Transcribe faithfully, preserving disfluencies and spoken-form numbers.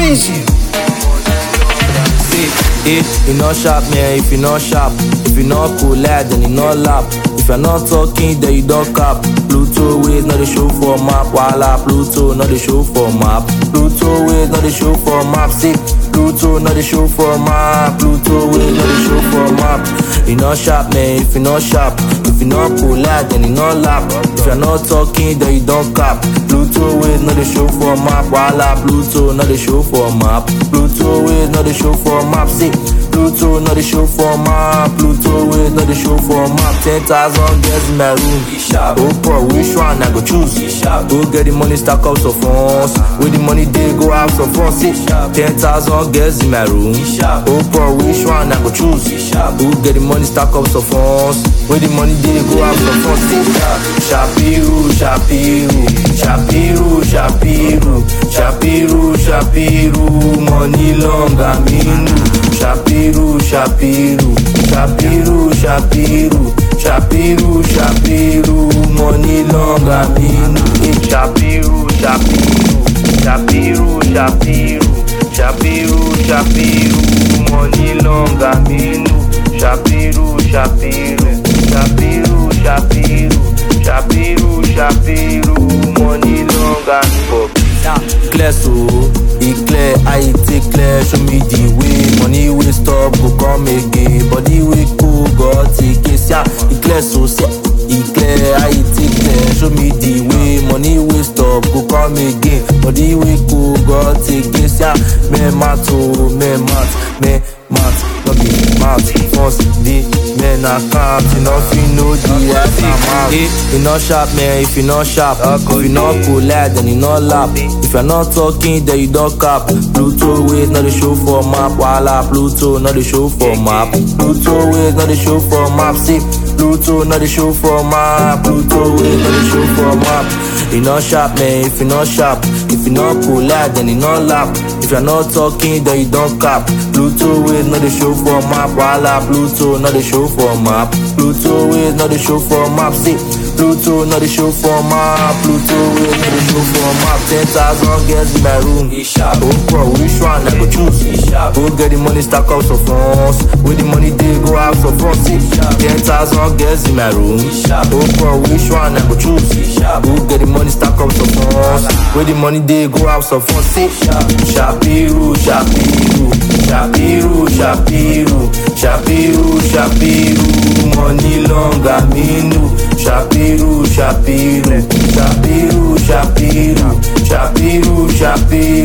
Easy. Eh, you not sharp, man, if you not sharp. If you not cool, lad, then you not lap. If you're not talking, then you don't cap. Pluto ways, not the show for map. Walla, Pluto, not the show for map. Pluto ways, not the show for map. See, Pluto, not the show for map. Pluto ways, not the show for map. You not sharp, man, if you not sharp. If you not cool, lad, then you not lap. If you're not talking, then you don't cap. Pluto ways, not the show for map. Walla, Pluto, not the show for map. Pluto ways, not the show for map. See, Pluto, not the show for map. Pluto ways, not the show for map. Ten thousand girls in my room. Oh, bro, which one I go choose? Go get the money, stack up some funds. With the money, they go have some fun. See, ten thousand girls in my room. Oh, bro, which one I go choose? Go get the money, stack up some funds. With the money, they go have some fun. See, Shapiru, Shapiru, Shapiru, Shapiru, Shapiru, Shapiru, money long aminu. Shapiru, Shapiru, Shapiru, Shapiru, Shapiru, Shapiru, money long aminu. Shapiru, Shapiru, Shapiru, Shapiru, Shapiru, Shapiru, money long aminu. Shapiru, Shapiru, Shapiru, Shapiru, Shapiru, Shapiru, money long aminu. Clear so, it clear, I take clear, show me the way. Money will stop, go come again. Body will cool, go take it, yeah. It clear so, it clear, I take clear, show me the way. Money will stop, go come again. Body will cool, go take it, yeah. Me mato, me mat, me mat, no be mat. First day, men account, you know if you know the ass amount. You not sharp, man, if you not sharp. If you not cool, lad, then you not lap. If you're not talking, then you don't cap. Pluto ways, not the show for map. Walla, Pluto, not the show for map. Pluto ways, not the show for map. See, Pluto, not the show for map. Pluto ways, not the show for map. You not sharp, man, if you not sharp. If you not cool, lad, then you not lap. If you're not talking, then you don't cap. Pluto ways, not the show for map. Walla, Pluto, not the show for map. Pluto ways, not the show for map. See, Pluto, not the show for map. Pluto ways, not the show for map. Ten thousand girls in my room. Oh, bro, which one I go choose? Go get the money, stack up some funds. With the money, they go have some fun. See, ten thousand girls in my room. Oh, bro, which one I go choose? Go get the money, stack up some funds. With the money, they go have some fun. See, Shapiru, Shapiru, Shapiru, Shapiru, Shapiru, Shapiru, money long aminu. Shapiru, Shapiru, Shapiru, Shapiru, Shapiru, Shapiru.